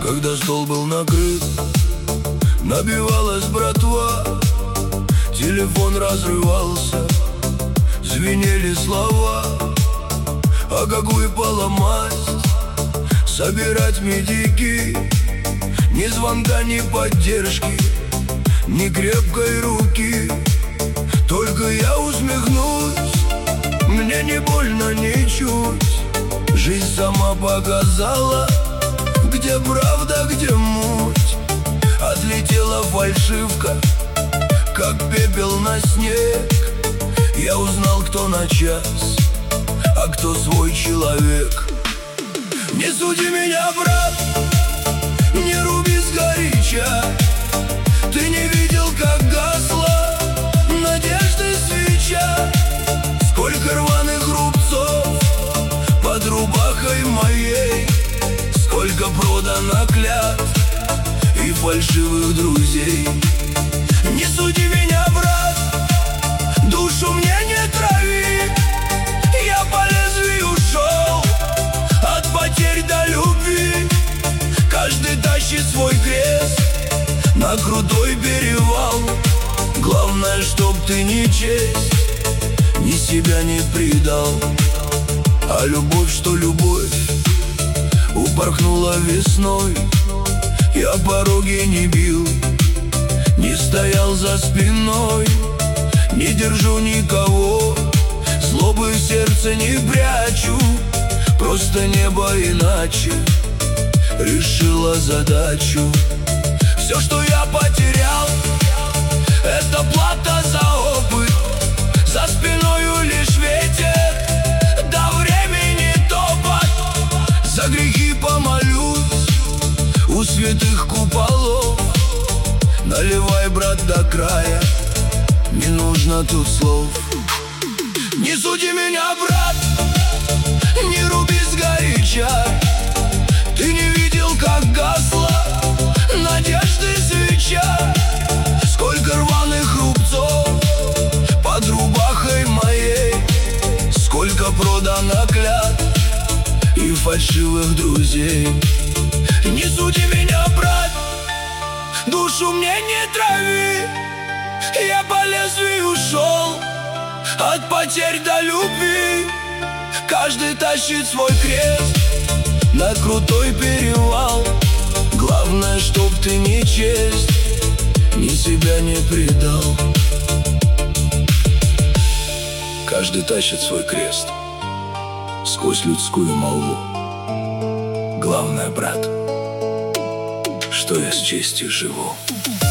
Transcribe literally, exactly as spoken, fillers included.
Когда стол был накрыт, набивалась братва, телефон разрывался, звенели слова. А как выпала масть собирать медики, ни звонка, ни поддержки, ни крепкой руки. Только я усмехнусь, мне не больно ничуть. Жизнь сама показала, где правда, где муть. Отлетела фальшивка, как пепел на снег. Я узнал, кто на час, а кто свой человек. Не суди меня, брат, не руби сгоряча. Ты не видел, как гасла надежды свеча. Сколько рваных рубцов под рубахой моей, сколько продано клятв и фальшивых друзей. Не суди меня, брат, душу мне не трави. Я по лезвию шел, от потерь до любви. Каждый тащит свой крест на крутой перевал. Главное, чтоб ты ни честь, ни себя не предал. А любовь, что любовь, упорхнула весной. Я пороги не бил, не стоял за спиной, не держу никого, злобы в сердце не прячу. Просто небо иначе решило задачу. Все, что я потерял, это плата за опыт. За спиною лишь ветер, до времени топот. За грехи помолюсь у святых куполов. Наливай, брат, до края, не нужно тут слов. Не суди меня, брат, не руби сгоряча. Ты не видел, как гасла надежды свеча. Сколько рваных рубцов под рубахой моей, сколько продано клятв и фальшивых друзей. Не суди меня, брат, душу мне не трави. Я по лезвию шел, от потерь до любви. Каждый тащит свой крест на крутой перевал. Главное, чтоб ты ни честь, ни себя не предал. Каждый тащит свой крест сквозь людскую молву. Главное, брат, что я с честью живу.